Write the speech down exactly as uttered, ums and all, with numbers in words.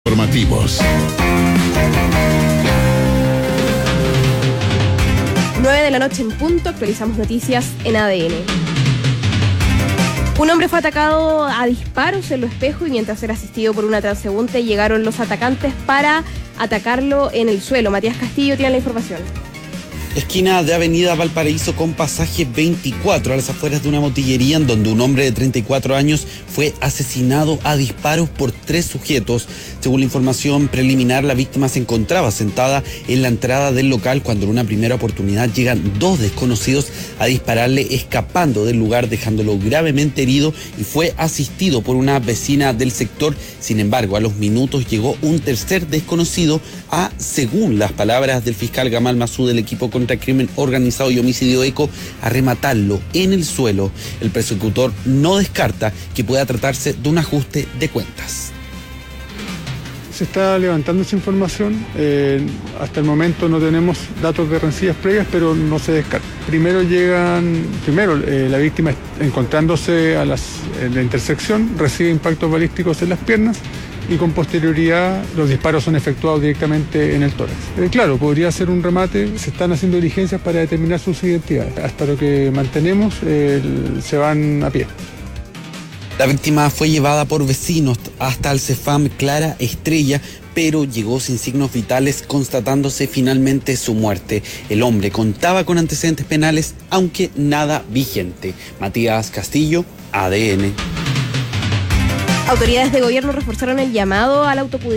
Informativos. nueve de la noche en punto, actualizamos noticias en A D N. Un hombre fue atacado a disparos en Lo Espejo y mientras era asistido por una transeúnte llegaron los atacantes para atacarlo en el suelo. Matías Castillo tiene la información. Esquina de Avenida Valparaíso con pasaje veinticuatro, a las afueras de una botillería en donde un hombre de treinta y cuatro años fue asesinado a disparos por tres sujetos. Según la información preliminar, la víctima se encontraba sentada en la entrada del local cuando en una primera oportunidad llegan dos desconocidos a dispararle, escapando del lugar dejándolo gravemente herido, y fue asistido por una vecina del sector. Sin embargo, a los minutos llegó un tercer desconocido a, según las palabras del fiscal Gamal Masú del equipo contra crimen organizado y homicidio ECO, a rematarlo en el suelo. El persecutor no descarta que pueda tratarse de un ajuste de cuentas. Se está levantando esa información, eh, hasta el momento no tenemos datos de rencillas previas, pero no se descarta. Primero llegan, primero eh, la víctima encontrándose a las, en la intersección recibe impactos balísticos en las piernas y con posterioridad los disparos son efectuados directamente en el tórax. Eh, claro, podría ser un remate, se están haciendo diligencias para determinar sus identidades. Hasta lo que mantenemos eh, se van a pie. La víctima fue llevada por vecinos hasta el CEFAM Clara Estrella, pero llegó sin signos vitales, constatándose finalmente su muerte. El hombre contaba con antecedentes penales, aunque nada vigente. Matías Castillo, A D N. Autoridades de gobierno reforzaron el llamado al autocuidado